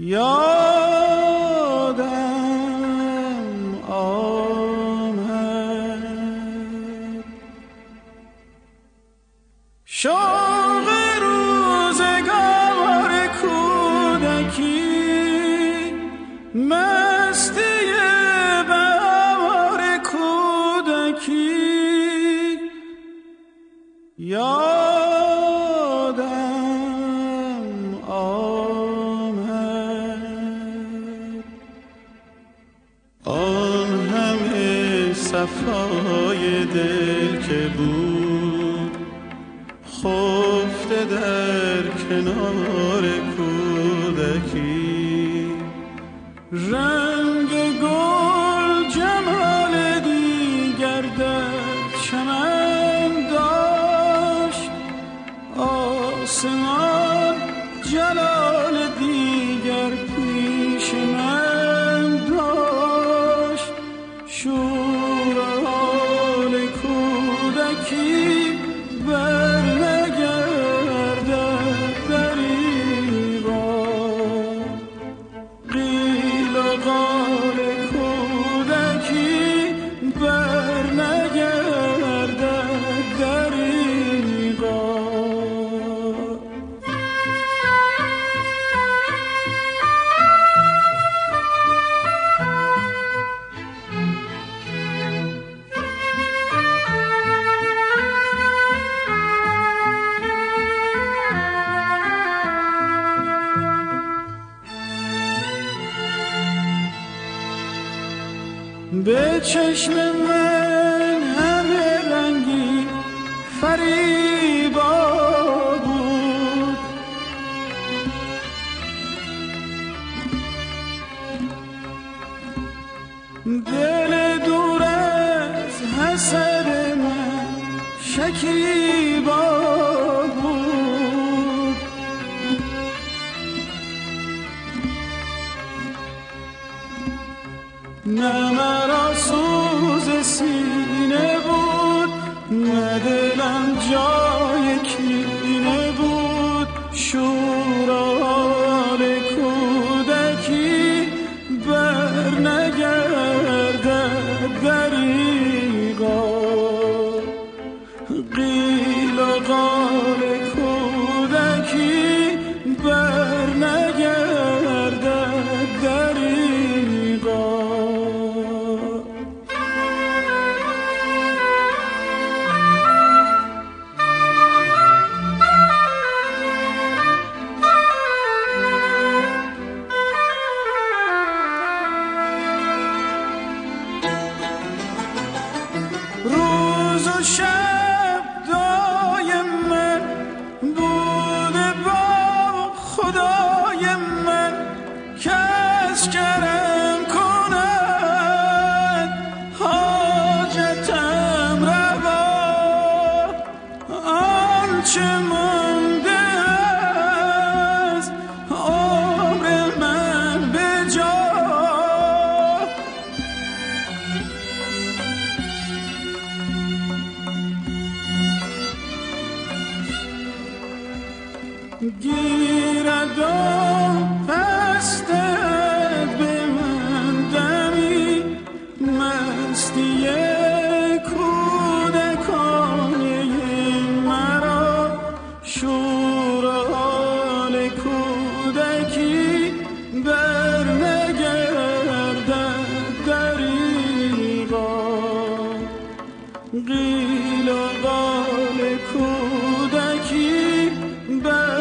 یادم آمد شوق روزگار کودکی، مستی بهار کودکی. یادم آمد آن همه صفای دل که بود خفته در کنار کودکی. رنگ گل جمال دیگر در چمن داشت، آسمان جلال دیگر پیش من داشت. شور حال کودکی بر نگردد دریغا، قیل و قال کودکی بر نگردد دریغا. به چشم من همه رنگی فریبا بود، دل دور از حسد من شکیبا بود. نه مرا سوز سینه بود، نه دلم جای کینه بود. شور حال کودکی بر نگردد دریغا، قیل و قال کودکی بر نگردد دریغا. روز و شب دایم من بوده با خدای من، کس کرم کند حاجتم روا. آنچه مانده از عمر من به جا، گیرد و پستد به من دمی مستی کودکانه مرا. شور حال کودکی بر نگردد دریغا، قیل و قال کودکی بر